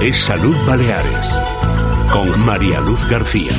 Es Salud Baleares, con María Luz García.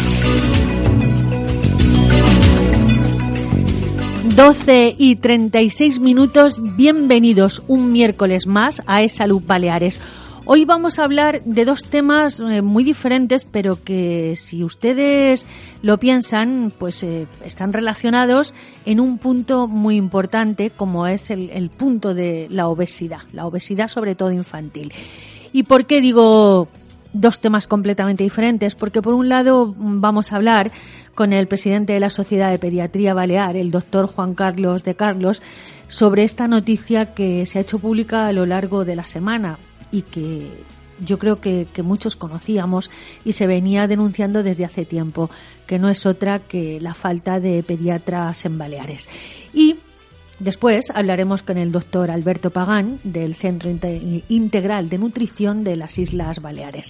12:36, bienvenidos un miércoles más a Es Salud Baleares. Hoy vamos a hablar de dos temas muy diferentes, pero que si ustedes lo piensan, pues están relacionados en un punto muy importante, como es el punto de la obesidad sobre todo infantil. ¿Y por qué digo dos temas completamente diferentes? Porque por un lado vamos a hablar con el presidente de la Sociedad de Pediatría Balear, el doctor Juan Carlos de Carlos, sobre esta noticia que se ha hecho pública a lo largo de la semana y que yo creo que muchos conocíamos y se venía denunciando desde hace tiempo, que no es otra que la falta de pediatras en Baleares. Y después hablaremos con el doctor Alberto Pagán, del Centro Integral de Nutrición de las Islas Baleares.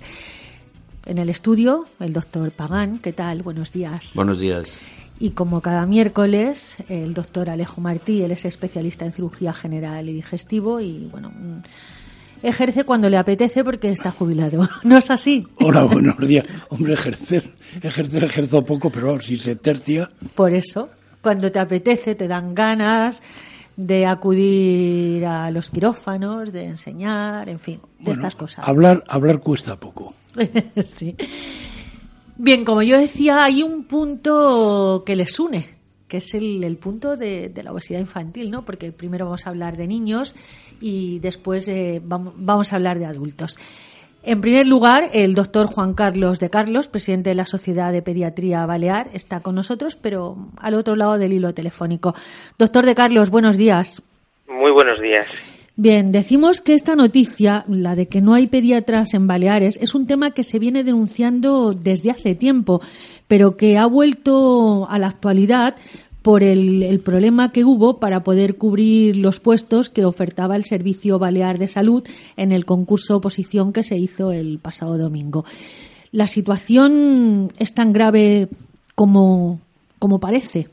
En el estudio, el doctor Pagán. ¿Qué tal? Buenos días. Buenos días. Y como cada miércoles, el doctor Alejo Martí, él es especialista en cirugía general y digestivo y, bueno, ejerce cuando le apetece porque está jubilado. ¿No es así? Hola, buenos días. Hombre, ejerzo poco, pero si se tercia. Por eso, cuando te apetece, te dan ganas de acudir a los quirófanos, de enseñar, en fin, de estas cosas. Hablar cuesta poco. Sí. Bien, como yo decía, hay un punto que les une, que es el punto de la obesidad infantil, ¿no? Porque primero vamos a hablar de niños y después vamos a hablar de adultos. En primer lugar, el doctor Juan Carlos de Carlos, presidente de la Sociedad de Pediatría Balear, está con nosotros, pero al otro lado del hilo telefónico. Doctor de Carlos, buenos días. Muy buenos días. Bien, decimos que esta noticia, la de que no hay pediatras en Baleares, es un tema que se viene denunciando desde hace tiempo, pero que ha vuelto a la actualidad por el problema que hubo para poder cubrir los puestos que ofertaba el Servicio Balear de Salud en el concurso oposición que se hizo el pasado domingo. ¿La situación es tan grave como parece?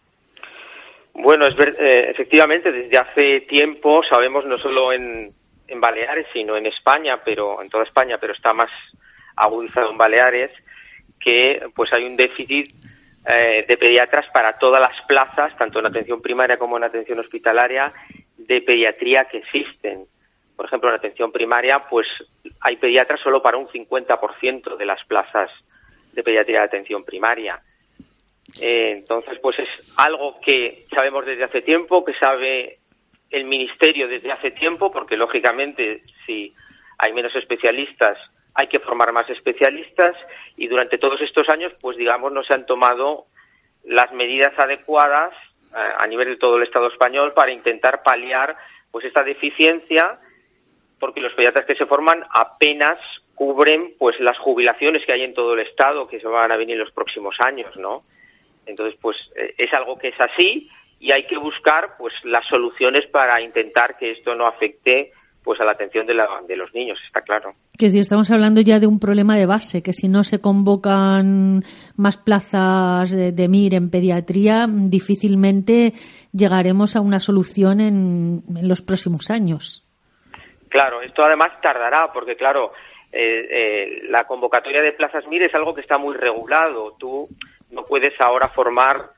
Bueno, efectivamente, desde hace tiempo sabemos, no solo en Baleares, sino en España, pero en toda España, pero está más agudizado en Baleares, que pues hay un déficit de pediatras para todas las plazas, tanto en atención primaria como en atención hospitalaria, de pediatría que existen. Por ejemplo, en atención primaria, pues hay pediatras solo para un 50% de las plazas de pediatría de atención primaria. Entonces, pues es algo que sabemos desde hace tiempo, que sabe el Ministerio desde hace tiempo, porque lógicamente si hay menos especialistas hay que formar más especialistas y durante todos estos años, pues digamos, no se han tomado las medidas adecuadas a nivel de todo el Estado español para intentar paliar pues esta deficiencia, porque los pediatras que se forman apenas cubren pues las jubilaciones que hay en todo el Estado que se van a venir en los próximos años, ¿no? Entonces, pues es algo que es así y hay que buscar pues las soluciones para intentar que esto no afecte pues a la atención de los niños, está claro. Que si estamos hablando ya de un problema de base, que si no se convocan más plazas de MIR en pediatría, difícilmente llegaremos a una solución en los próximos años. Claro, esto además tardará, porque claro, la convocatoria de plazas MIR es algo que está muy regulado. Tú no puedes ahora formar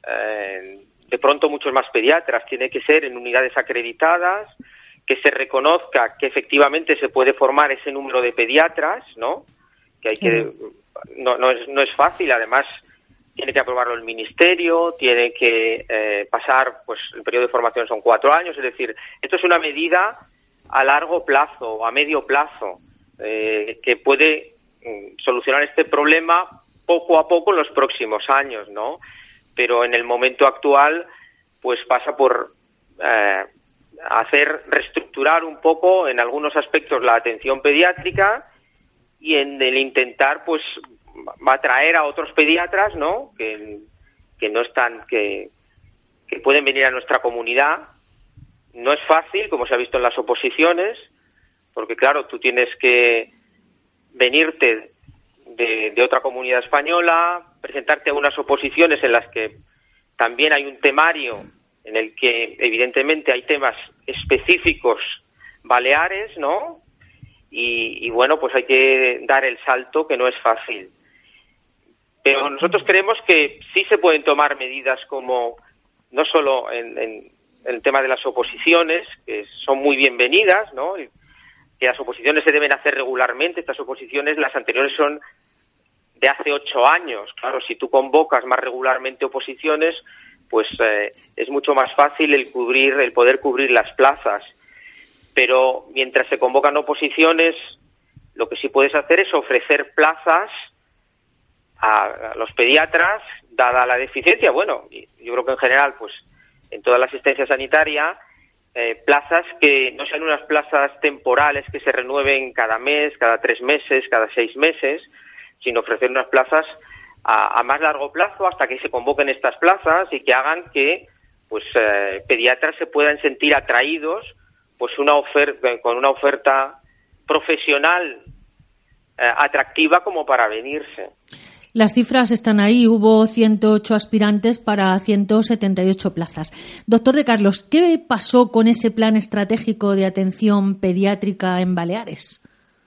de pronto muchos más pediatras, tiene que ser en unidades acreditadas, que se reconozca que efectivamente se puede formar ese número de pediatras, ¿no? Que hay que no es fácil, además tiene que aprobarlo el Ministerio, tiene que pasar, pues el periodo de formación son 4 años, es decir, esto es una medida a largo plazo o a medio plazo que puede solucionar este problema poco a poco en los próximos años, ¿no? Pero en el momento actual, pues pasa por reestructurar un poco en algunos aspectos la atención pediátrica y en el intentar pues va a traer a otros pediatras, ¿no? que no están que pueden venir a nuestra comunidad. No es fácil, como se ha visto en las oposiciones, porque claro, tú tienes que venirte de otra comunidad española, presentarte a unas oposiciones en las que también hay un temario en el que evidentemente hay temas específicos baleares, ¿no? y bueno, pues hay que dar el salto, que no es fácil. Pero nosotros creemos que sí se pueden tomar medidas como, no solo en el tema de las oposiciones, que son muy bienvenidas, ¿no? Que las oposiciones se deben hacer regularmente. Estas oposiciones, las anteriores son de hace 8 años. Claro, si tú convocas más regularmente oposiciones, pues es mucho más fácil el poder cubrir las plazas. Pero mientras se convocan oposiciones, lo que sí puedes hacer es ofrecer plazas a los pediatras, dada la deficiencia. Bueno, yo creo que en general, pues en toda la asistencia sanitaria, plazas que no sean unas plazas temporales que se renueven cada mes, cada 3 meses, cada 6 meses, sino ofrecer unas plazas a más largo plazo hasta que se convoquen estas plazas y que hagan que pues pediatras se puedan sentir atraídos pues con una oferta profesional atractiva como para venirse. Las cifras están ahí. Hubo 108 aspirantes para 178 plazas. Doctor De Carlos, ¿qué pasó con ese plan estratégico de atención pediátrica en Baleares?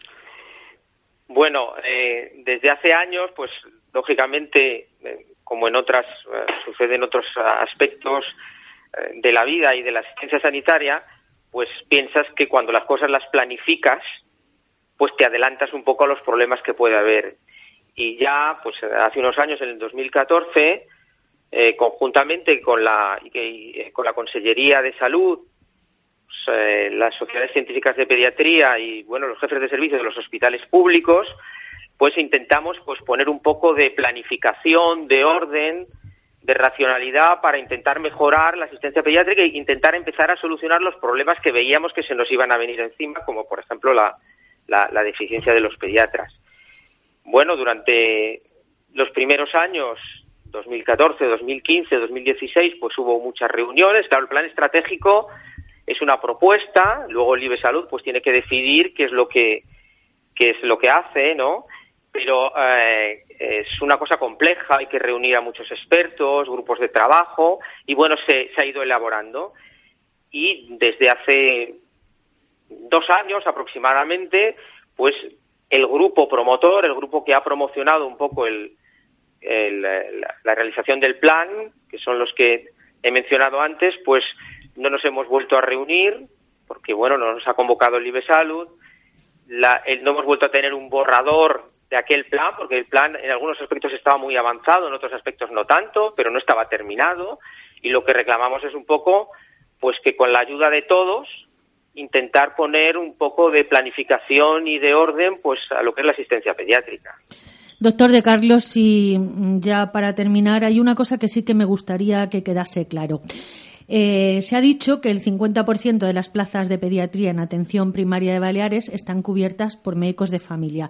Bueno, desde hace años, pues lógicamente, como sucede en otros aspectos de la vida y de la asistencia sanitaria, pues piensas que cuando las cosas las planificas, pues te adelantas un poco a los problemas que puede haber. Y ya, pues hace unos años, en el 2014, conjuntamente con la Consellería de Salud, pues, las sociedades científicas de pediatría y bueno, los jefes de servicio de los hospitales públicos, pues intentamos pues poner un poco de planificación, de orden, de racionalidad para intentar mejorar la asistencia pediátrica e intentar empezar a solucionar los problemas que veíamos que se nos iban a venir encima, como por ejemplo la deficiencia de los pediatras. Bueno, durante los primeros años, 2014, 2015, 2016, pues hubo muchas reuniones. Claro, el plan estratégico es una propuesta, luego el IbeSalud pues tiene que decidir qué es lo que hace, ¿no? Pero es una cosa compleja, hay que reunir a muchos expertos, grupos de trabajo, y bueno, se ha ido elaborando. Y desde hace 2 años aproximadamente, pues el grupo promotor, el grupo que ha promocionado un poco la realización del plan, que son los que he mencionado antes, pues no nos hemos vuelto a reunir, porque bueno, no nos ha convocado el IbeSalud, no hemos vuelto a tener un borrador de aquel plan, porque el plan en algunos aspectos estaba muy avanzado, en otros aspectos no tanto, pero no estaba terminado, y lo que reclamamos es un poco, pues que con la ayuda de todos, intentar poner un poco de planificación y de orden pues a lo que es la asistencia pediátrica. Doctor De Carlos, y ya para terminar, hay una cosa que sí que me gustaría que quedase claro. Se ha dicho que el 50% de las plazas de pediatría en atención primaria de Baleares están cubiertas por médicos de familia.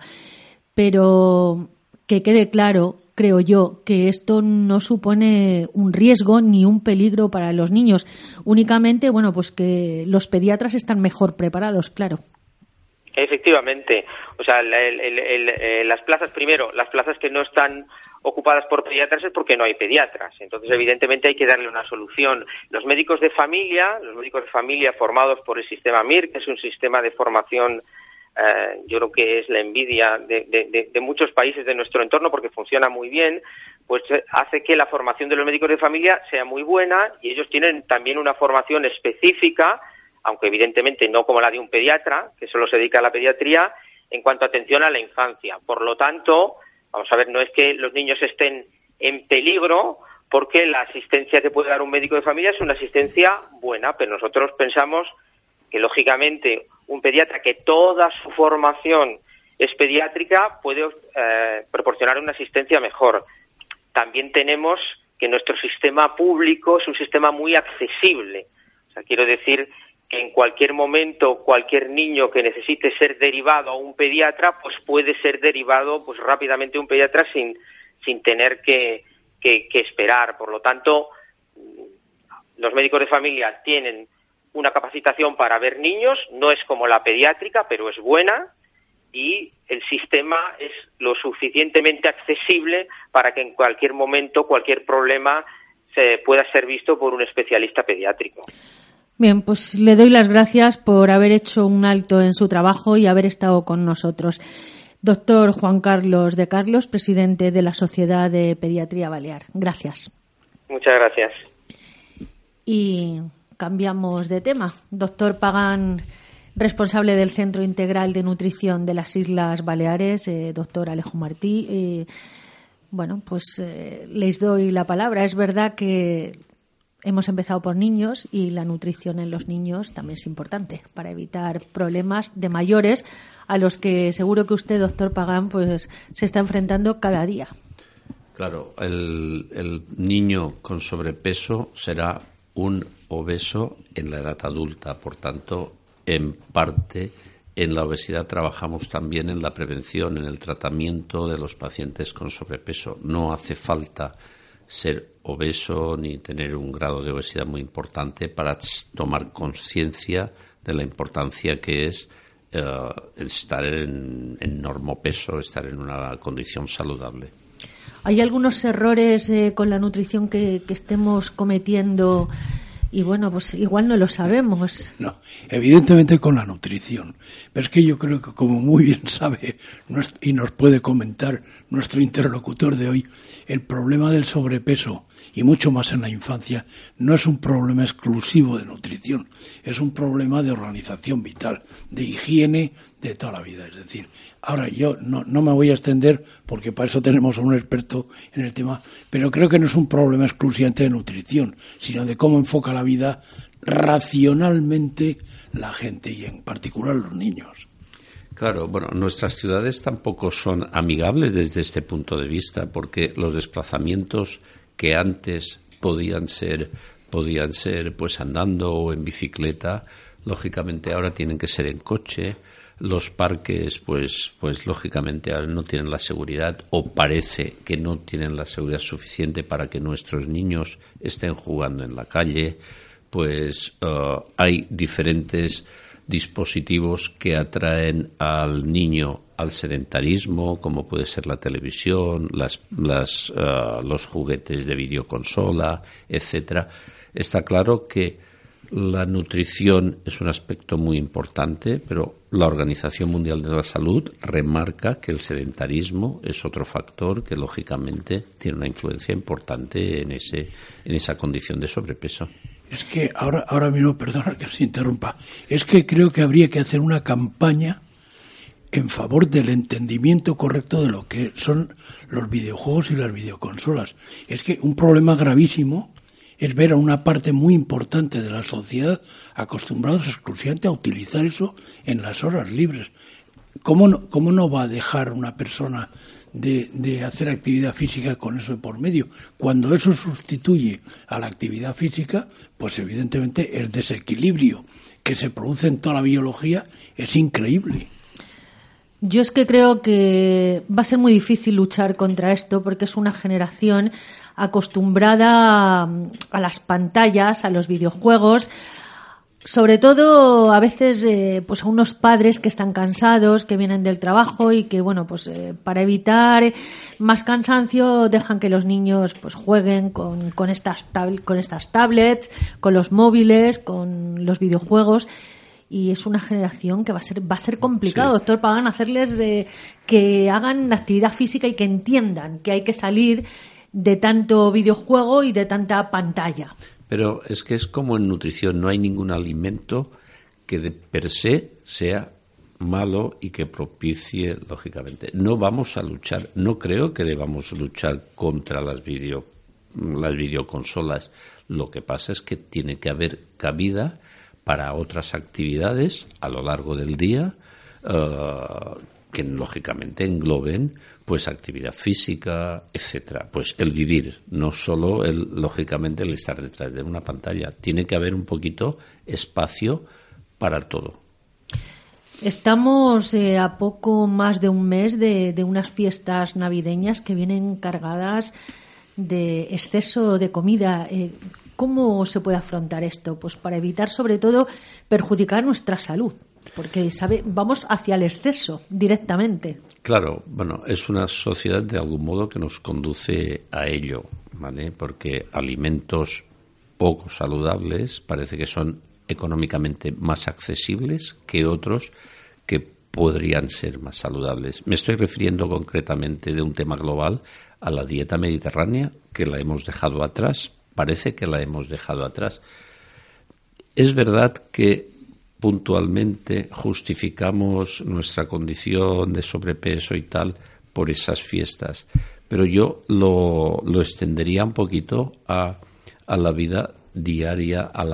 Pero que quede claro, creo yo, que esto no supone un riesgo ni un peligro para los niños. Únicamente, bueno, pues que los pediatras están mejor preparados, claro. Efectivamente. O sea, las plazas que no están ocupadas por pediatras es porque no hay pediatras. Entonces, evidentemente, hay que darle una solución. Los médicos de familia formados por el sistema MIR, que es un sistema de formación, yo creo que es la envidia de muchos países de nuestro entorno porque funciona muy bien, pues hace que la formación de los médicos de familia sea muy buena y ellos tienen también una formación específica, aunque evidentemente no como la de un pediatra, que solo se dedica a la pediatría, en cuanto a atención a la infancia. Por lo tanto, vamos a ver, no es que los niños estén en peligro porque la asistencia que puede dar un médico de familia es una asistencia buena, pero nosotros pensamos que, lógicamente, un pediatra que toda su formación es pediátrica puede proporcionar una asistencia mejor. También tenemos que nuestro sistema público es un sistema muy accesible. O sea, quiero decir que en cualquier momento cualquier niño que necesite ser derivado a un pediatra pues puede ser derivado pues rápidamente a un pediatra sin tener que esperar. Por lo tanto, los médicos de familia tienen una capacitación para ver niños, no es como la pediátrica, pero es buena, y el sistema es lo suficientemente accesible para que en cualquier momento, cualquier problema, se pueda ser visto por un especialista pediátrico. Bien, pues le doy las gracias por haber hecho un alto en su trabajo y haber estado con nosotros. Doctor Juan Carlos de Carlos, presidente de la Sociedad de Pediatría Balear. Gracias. Muchas gracias. Y cambiamos de tema. Doctor Pagán, responsable del Centro Integral de Nutrición de las Islas Baleares, doctor Alejo Martí. Les doy la palabra. Es verdad que hemos empezado por niños y la nutrición en los niños también es importante para evitar problemas de mayores a los que seguro que usted, doctor Pagán, pues se está enfrentando cada día. Claro, el niño con sobrepeso será un obeso en la edad adulta. Por tanto, en parte, en la obesidad trabajamos también en la prevención, en el tratamiento de los pacientes con sobrepeso. No hace falta ser obeso ni tener un grado de obesidad muy importante para tomar conciencia de la importancia que es estar en normopeso, estar en una condición saludable. ¿Hay algunos errores con la nutrición que estemos cometiendo? Y pues igual no lo sabemos. No, evidentemente con la nutrición. Pero es que yo creo que, como muy bien sabe y nos puede comentar nuestro interlocutor de hoy, el problema del sobrepeso, y mucho más en la infancia, no es un problema exclusivo de nutrición, es un problema de organización vital, de higiene de toda la vida. Es decir, ahora yo no me voy a extender porque para eso tenemos a un experto en el tema, pero creo que no es un problema exclusivamente de nutrición, sino de cómo enfoca la vida racionalmente la gente y en particular los niños. Claro, nuestras ciudades tampoco son amigables desde este punto de vista, porque los desplazamientos que antes podían ser pues andando o en bicicleta, lógicamente ahora tienen que ser en coche. Los parques pues lógicamente ahora no tienen la seguridad, o parece que no tienen la seguridad suficiente para que nuestros niños estén jugando en la calle. Pues hay diferentes dispositivos que atraen al niño al sedentarismo, como puede ser la televisión, los juguetes de videoconsola, etcétera. Está claro que la nutrición es un aspecto muy importante, pero la Organización Mundial de la Salud remarca que el sedentarismo es otro factor que lógicamente tiene una influencia importante en esa condición de sobrepeso. Es que ahora mismo, perdona que se interrumpa, es que creo que habría que hacer una campaña en favor del entendimiento correcto de lo que son los videojuegos y las videoconsolas. Es que un problema gravísimo es ver a una parte muy importante de la sociedad acostumbrados exclusivamente a utilizar eso en las horas libres. ¿Cómo no va a dejar una persona de hacer actividad física con eso de por medio? Cuando eso sustituye a la actividad física, pues evidentemente el desequilibrio que se produce en toda la biología es increíble. Yo es que creo que va a ser muy difícil luchar contra esto, porque es una generación acostumbrada a las pantallas, a los videojuegos, sobre todo a veces pues a unos padres que están cansados, que vienen del trabajo y que para evitar más cansancio dejan que los niños pues jueguen con estas tablets, con los móviles, con los videojuegos. Y es una generación que va a ser complicado, sí. Doctor Pagán, hacerles que hagan actividad física y que entiendan que hay que salir de tanto videojuego y de tanta pantalla. Pero es que es como en nutrición, no hay ningún alimento que de per se sea malo y que propicie, lógicamente. No vamos a luchar, no creo que debamos luchar contra las videoconsolas. Lo que pasa es que tiene que haber cabida para otras actividades a lo largo del día que lógicamente engloben pues actividad física, etcétera. Pues el vivir, no solo lógicamente el estar detrás de una pantalla. Tiene que haber un poquito espacio para todo. Estamos a poco más de un mes de unas fiestas navideñas que vienen cargadas de exceso de comida. ¿Cómo se puede afrontar esto? Pues para evitar, sobre todo, perjudicar nuestra salud, porque vamos hacia el exceso directamente. Claro, es una sociedad de algún modo que nos conduce a ello, ¿vale? Porque alimentos poco saludables parece que son económicamente más accesibles que otros que podrían ser más saludables. Me estoy refiriendo concretamente de un tema global a la dieta mediterránea, que la hemos dejado atrás, parece que la hemos dejado atrás. Es verdad que puntualmente justificamos nuestra condición de sobrepeso y tal por esas fiestas, pero yo lo extendería un poquito a la vida diaria, a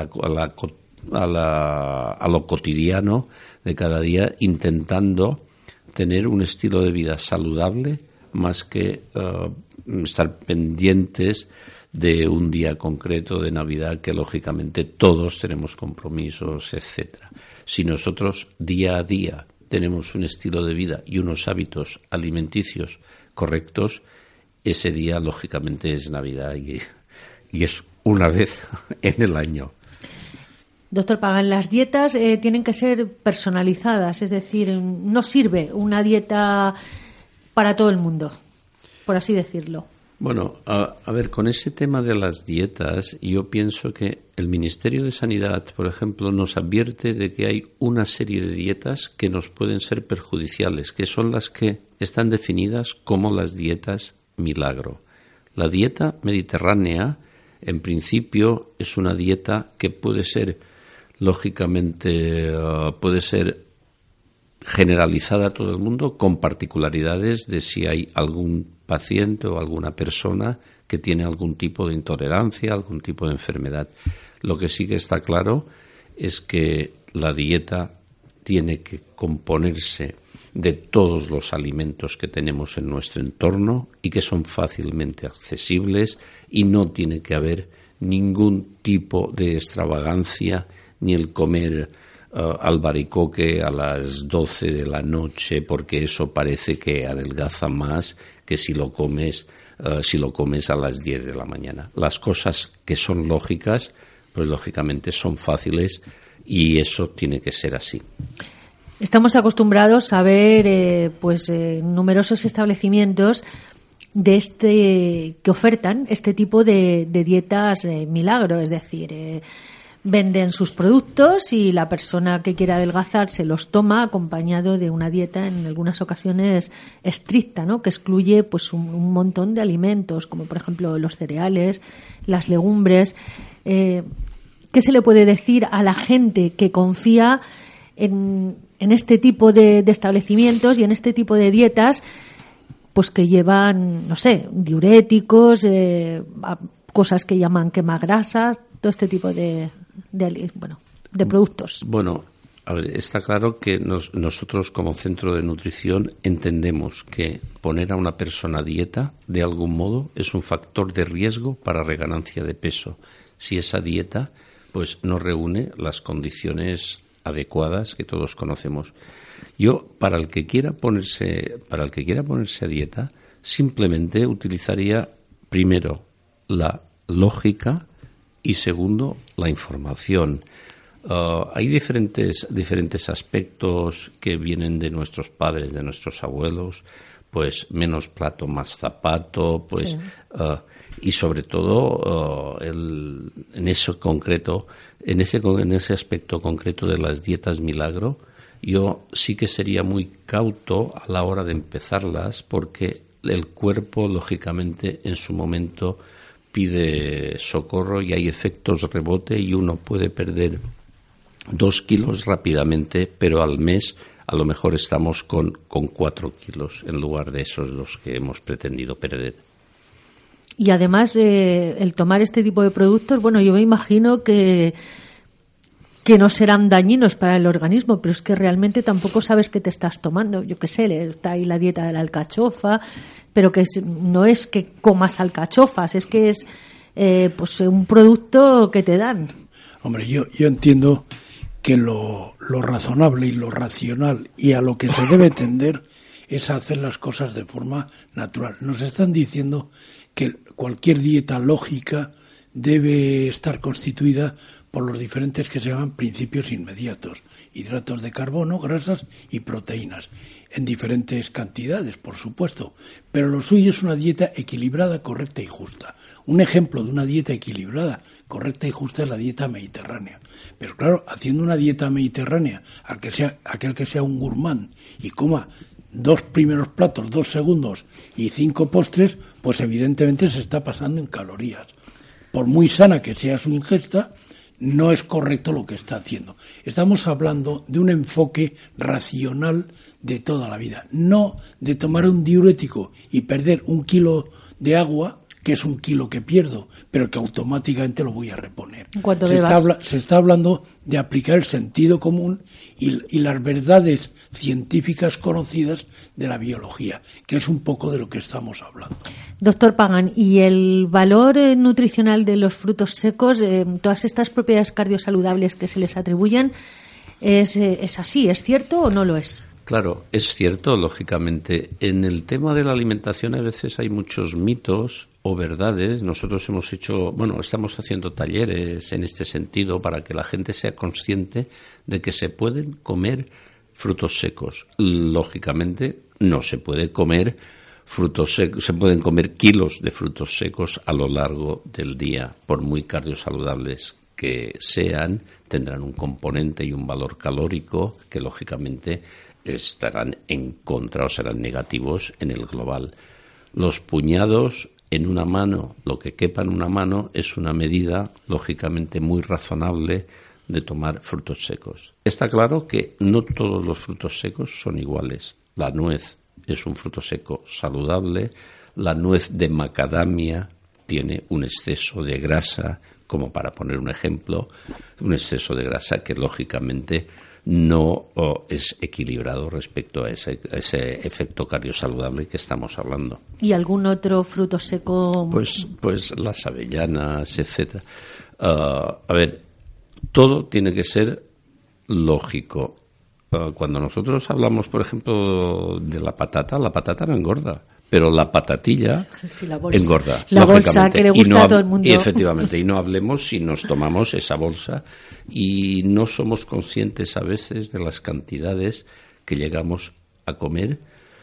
lo cotidiano de cada día, intentando tener un estilo de vida saludable más que estar pendientes de un día concreto de Navidad, que lógicamente todos tenemos compromisos, etcétera. Si nosotros día a día tenemos un estilo de vida y unos hábitos alimenticios correctos, ese día lógicamente es Navidad y es una vez en el año. Doctor Pagán, las dietas tienen que ser personalizadas, es decir, no sirve una dieta para todo el mundo, por así decirlo. Bueno, a ver, con ese tema de las dietas, yo pienso que el Ministerio de Sanidad, por ejemplo, nos advierte de que hay una serie de dietas que nos pueden ser perjudiciales, que son las que están definidas como las dietas milagro. La dieta mediterránea, en principio, es una dieta que puede ser, lógicamente, puede ser generalizada a todo el mundo, con particularidades de si hay algún paciente o alguna persona que tiene algún tipo de intolerancia, algún tipo de enfermedad. Lo que sí que está claro es que la dieta tiene que componerse de todos los alimentos que tenemos en nuestro entorno y que son fácilmente accesibles, y no tiene que haber ningún tipo de extravagancia, ni el comer albaricoque a las 12 de la noche, porque eso parece que adelgaza más que si lo comes a las 10 de la mañana. Las cosas que son lógicas, pues lógicamente son fáciles, y eso tiene que ser así. Estamos acostumbrados a ver numerosos establecimientos que ofertan este tipo de dietas milagro, es decir, venden sus productos y la persona que quiera adelgazar se los toma acompañado de una dieta en algunas ocasiones estricta, ¿no?, que excluye pues un montón de alimentos, como por ejemplo los cereales, las legumbres. ¿Qué se le puede decir a la gente que confía en este tipo de establecimientos y en este tipo de dietas, pues que llevan, no sé, diuréticos, cosas que llaman quemagrasas, todo este tipo de productos? Bueno, a ver, está claro que nosotros como centro de nutrición entendemos que poner a una persona a dieta de algún modo es un factor de riesgo para reganancia de peso, si esa dieta pues no reúne las condiciones adecuadas que todos conocemos. Yo, para el que quiera ponerse a dieta, simplemente utilizaría primero la lógica y segundo la información. Hay diferentes aspectos que vienen de nuestros padres, de nuestros abuelos, pues menos plato, más zapato, pues sí. Y sobre todo en ese aspecto concreto de las dietas milagro, yo sí que sería muy cauto a la hora de empezarlas, porque el cuerpo lógicamente en su momento pide socorro y hay efectos rebote, y uno puede perder 2 kilos rápidamente, pero al mes a lo mejor estamos con 4 kilos en lugar de esos 2 que hemos pretendido perder. Y además el tomar este tipo de productos, bueno, yo me imagino que no serán dañinos para el organismo, pero es que realmente tampoco sabes qué te estás tomando. Yo qué sé, está ahí la dieta de la alcachofa, pero que no es que comas alcachofas, es que es pues un producto que te dan. Hombre, yo entiendo que lo razonable y lo racional y a lo que se debe tender es hacer las cosas de forma natural. Nos están diciendo que cualquier dieta lógica debe estar constituida por los diferentes que se llaman principios inmediatos: hidratos de carbono, grasas y proteínas, en diferentes cantidades, por supuesto, pero lo suyo es una dieta equilibrada, correcta y justa. Un ejemplo de una dieta equilibrada, correcta y justa es la dieta mediterránea. Pero claro, haciendo una dieta mediterránea, aquel que sea un gourmand y coma 2 primeros platos, 2 segundos y 5 postres, pues evidentemente se está pasando en calorías. Por muy sana que sea su ingesta, no es correcto lo que está haciendo. Estamos hablando de un enfoque racional de toda la vida, no de tomar un diurético y perder 1 kilo de agua, que es 1 kilo que pierdo, pero que automáticamente lo voy a reponer. Se está hablando de aplicar el sentido común y las verdades científicas conocidas de la biología, que es un poco de lo que estamos hablando. Doctor Pagan, ¿y el valor nutricional de los frutos secos, todas estas propiedades cardiosaludables que se les atribuyen, es así, es cierto o no lo es? Claro, es cierto, lógicamente. En el tema de la alimentación a veces hay muchos mitos o verdades. Nosotros estamos haciendo talleres en este sentido para que la gente sea consciente de que se pueden comer frutos secos. Lógicamente, no se puede comer frutos secos, se pueden comer kilos de frutos secos a lo largo del día, por muy cardiosaludables que sean, tendrán un componente y un valor calórico que lógicamente estarán en contra o serán negativos en el global. Los puñados en una mano, lo que quepa en una mano, es una medida lógicamente muy razonable de tomar frutos secos. Está claro que no todos los frutos secos son iguales. La nuez es un fruto seco saludable, la nuez de macadamia tiene un exceso de grasa, como para poner un ejemplo, un exceso de grasa que lógicamente no es equilibrado respecto a ese efecto cardiosaludable que estamos hablando. ¿Y algún otro fruto seco? Pues las avellanas, etcétera. A ver, todo tiene que ser lógico. Cuando nosotros hablamos, por ejemplo, de la patata no engorda. Pero la patatilla engorda, la bolsa que le gusta a todo el mundo. Y efectivamente, y no hablemos si nos tomamos esa bolsa y no somos conscientes a veces de las cantidades que llegamos a comer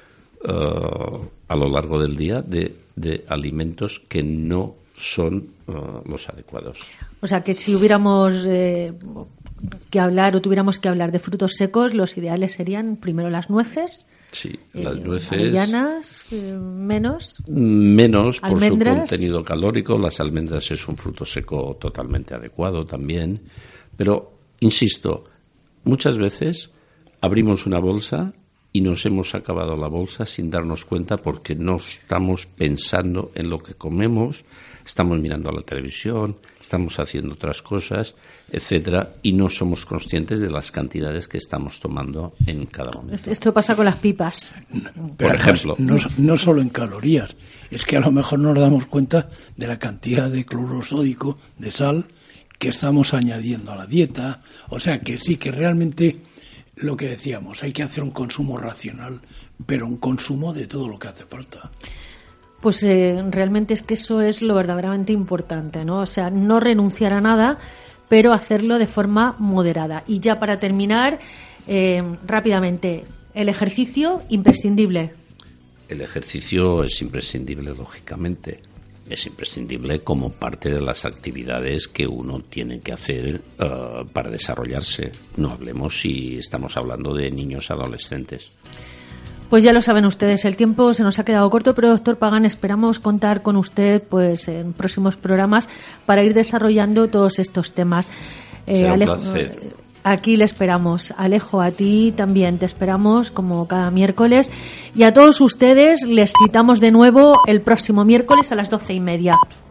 a lo largo del día de alimentos que no son los adecuados. O sea, que si hubiéramos que hablar o tuviéramos que hablar de frutos secos, los ideales serían primero las nueces. Sí, las nueces. Avellanas, menos por almendras. Su contenido calórico. Las almendras es un fruto seco totalmente adecuado también. Pero, insisto, muchas veces abrimos una bolsa y nos hemos acabado la bolsa sin darnos cuenta porque no estamos pensando en lo que comemos, estamos mirando a la televisión, estamos haciendo otras cosas, etcétera, y no somos conscientes de las cantidades que estamos tomando en cada momento. Esto pasa con las pipas. Por ejemplo. No solo en calorías, es que a lo mejor no nos damos cuenta de la cantidad de cloruro sódico, de sal, que estamos añadiendo a la dieta. O sea que sí, que realmente lo que decíamos, hay que hacer un consumo racional, pero un consumo de todo lo que hace falta. Pues realmente es que eso es lo verdaderamente importante, ¿no? O sea, no renunciar a nada, pero hacerlo de forma moderada. Y ya para terminar, rápidamente, el ejercicio imprescindible. El ejercicio es imprescindible, lógicamente. Es imprescindible como parte de las actividades que uno tiene que hacer para desarrollarse. No hablemos si estamos hablando de niños adolescentes. Pues ya lo saben ustedes, el tiempo se nos ha quedado corto, pero doctor Pagan, esperamos contar con usted pues en próximos programas para ir desarrollando todos estos temas. Será un placer. Aquí le esperamos. Alejo, a ti también te esperamos como cada miércoles. Y a todos ustedes les citamos de nuevo el próximo miércoles a las 12:30.